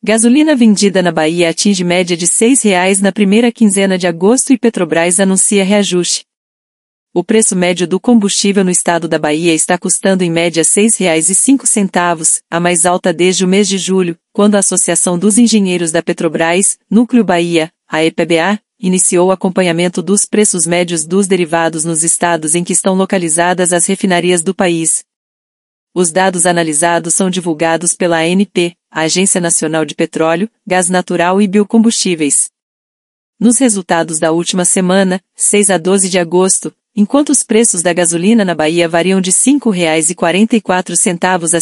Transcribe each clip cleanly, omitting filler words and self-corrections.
Gasolina vendida na Bahia atinge média de R$ 6,00 na primeira quinzena de agosto e Petrobras anuncia reajuste. O preço médio do combustível no estado da Bahia está custando em média R$ 6,05, a mais alta desde o mês de julho, quando a Associação dos Engenheiros da Petrobras, Núcleo Bahia, a EPBA, iniciou o acompanhamento dos preços médios dos derivados nos estados em que estão localizadas as refinarias do país. Os dados analisados são divulgados pela ANP, a Agência Nacional de Petróleo, Gás Natural e Biocombustíveis. Nos resultados da última semana, 6 a 12 de agosto, enquanto os preços da gasolina na Bahia variam de R$ 5,44 a R$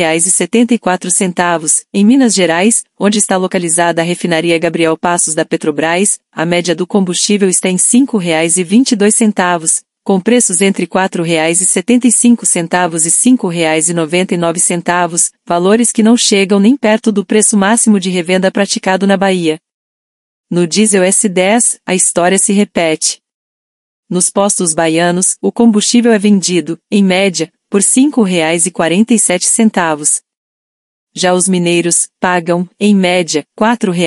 6,74, em Minas Gerais, onde está localizada a refinaria Gabriel Passos da Petrobras, a média do combustível está em R$ 5,22, com preços entre R$ 4,75 e R$ 5,99, valores que não chegam nem perto do preço máximo de revenda praticado na Bahia. No diesel S10, a história se repete. Nos postos baianos, o combustível é vendido, em média, por R$ 5,47. Já os mineiros pagam, em média, R$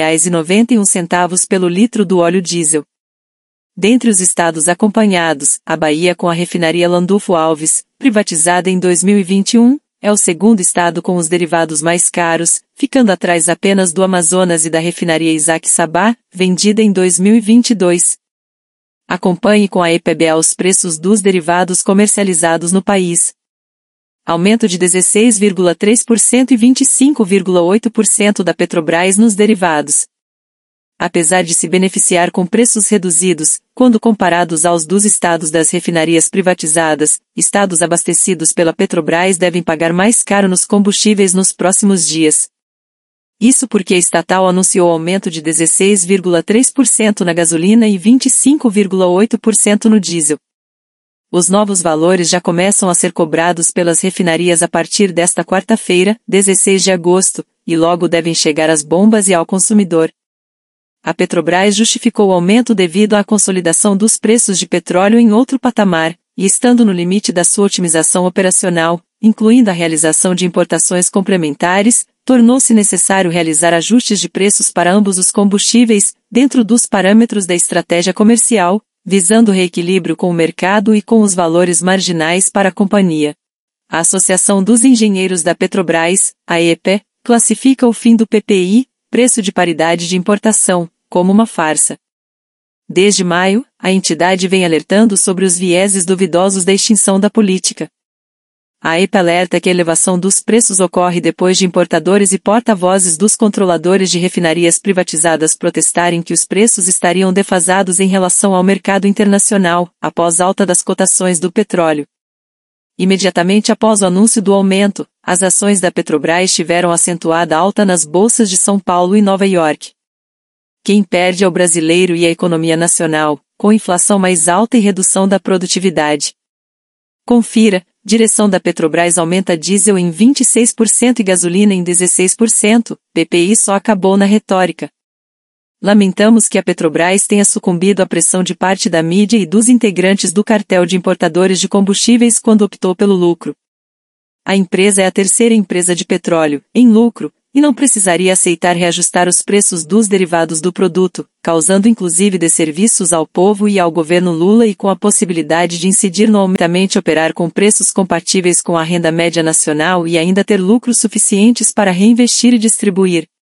4,91 pelo litro do óleo diesel. Dentre os estados acompanhados, a Bahia com a refinaria Landulfo Alves, privatizada em 2021, é o segundo estado com os derivados mais caros, ficando atrás apenas do Amazonas e da refinaria Isaac Sabá, vendida em 2022. Acompanhe com a EPBA os preços dos derivados comercializados no país. Aumento de 16,3% e 25,8% da Petrobras nos derivados. Apesar de se beneficiar com preços reduzidos, quando comparados aos dos estados das refinarias privatizadas, estados abastecidos pela Petrobras devem pagar mais caro nos combustíveis nos próximos dias. Isso porque a estatal anunciou aumento de 16,3% na gasolina e 25,8% no diesel. Os novos valores já começam a ser cobrados pelas refinarias a partir desta quarta-feira, 16 de agosto, e logo devem chegar às bombas e ao consumidor. A Petrobras justificou o aumento devido à consolidação dos preços de petróleo em outro patamar, e estando no limite da sua otimização operacional, incluindo a realização de importações complementares, tornou-se necessário realizar ajustes de preços para ambos os combustíveis, dentro dos parâmetros da estratégia comercial, visando o reequilíbrio com o mercado e com os valores marginais para a companhia. A Associação dos Engenheiros da Petrobras, a EPE, classifica o fim do PPI, preço de paridade de importação, como uma farsa. Desde maio, a entidade vem alertando sobre os vieses duvidosos da extinção da política. A EPA alerta que a elevação dos preços ocorre depois de importadores e porta-vozes dos controladores de refinarias privatizadas protestarem que os preços estariam defasados em relação ao mercado internacional, após alta das cotações do petróleo. Imediatamente após o anúncio do aumento, as ações da Petrobras tiveram acentuada alta nas bolsas de São Paulo e Nova York. Quem perde é o brasileiro e a economia nacional, com inflação mais alta e redução da produtividade. Confira, direção da Petrobras aumenta diesel em 26% e gasolina em 16%, PPI só acabou na retórica. Lamentamos que a Petrobras tenha sucumbido à pressão de parte da mídia e dos integrantes do cartel de importadores de combustíveis quando optou pelo lucro. A empresa é a terceira empresa de petróleo, em lucro, e não precisaria aceitar reajustar os preços dos derivados do produto, causando inclusive desserviços ao povo e ao governo Lula e com a possibilidade de incidir no aumentamente operar com preços compatíveis com a renda média nacional e ainda ter lucros suficientes para reinvestir e distribuir.